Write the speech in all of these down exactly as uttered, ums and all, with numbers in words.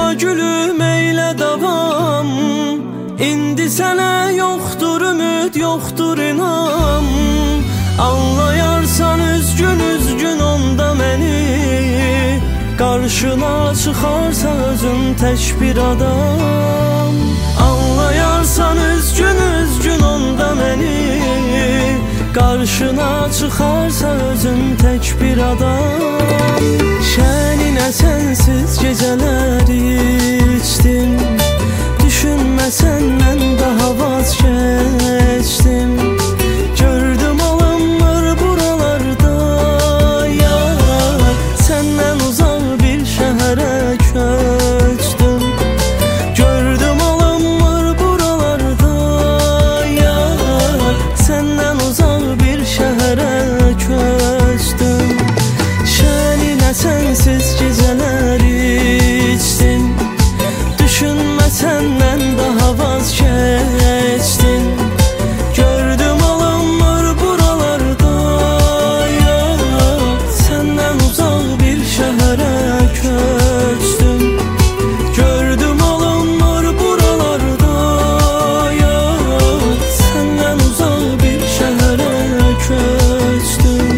Yaşa gülüm eylə davam, İndi sənə yoxdur ümid, yoxdur inam. Anlayarsan üzgün üzgün onda məni, qarşına çıxarsa özün tək bir adam. Anlayarsan üzgün üzgün onda məni, qarşına çıxarsa özün tək bir adam. Şəninə sənsiz gecələri içdim, düşünməsən mən daha vaz keçdim. Gördüm alınmır buralarda yar, səndən uzaq bir şəhərə köçdüm. Gördüm alınmır buralarda yar, səndən uzaq bir şəhərə köçdüm. Şəninə sənsiz gecələri içdim, düşünməsən mən daha vaz keçdim. Gördüm alınmır buralarda yar, səndən uzaq bir şəhərə köçdüm. Gördüm alınmır buralarda yar, səndən uzaq bir şəhərə köçdüm.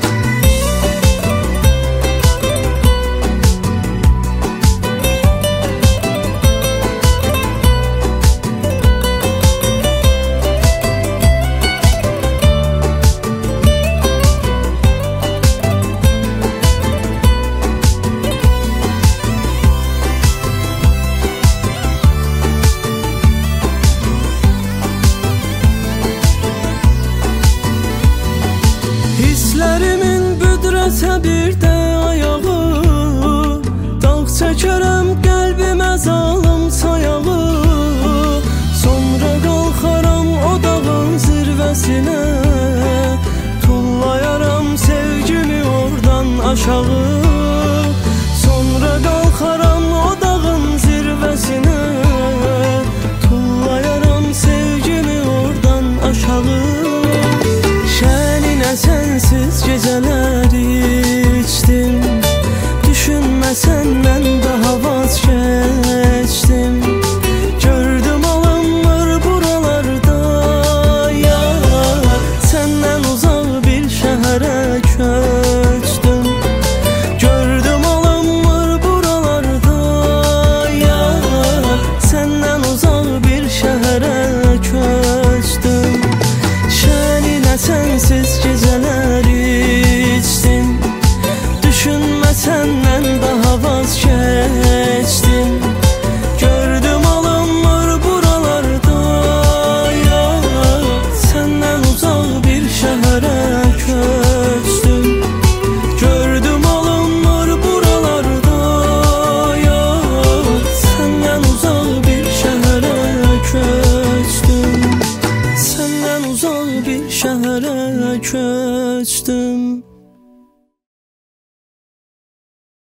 Hisslərimin büdrəsə bir də ayağı, dağ çəkərəm qəlbimə zalım sayağı. Sonra qalxaram o dağın zirvəsinə, tullayaram sevgimi oradan aşağı.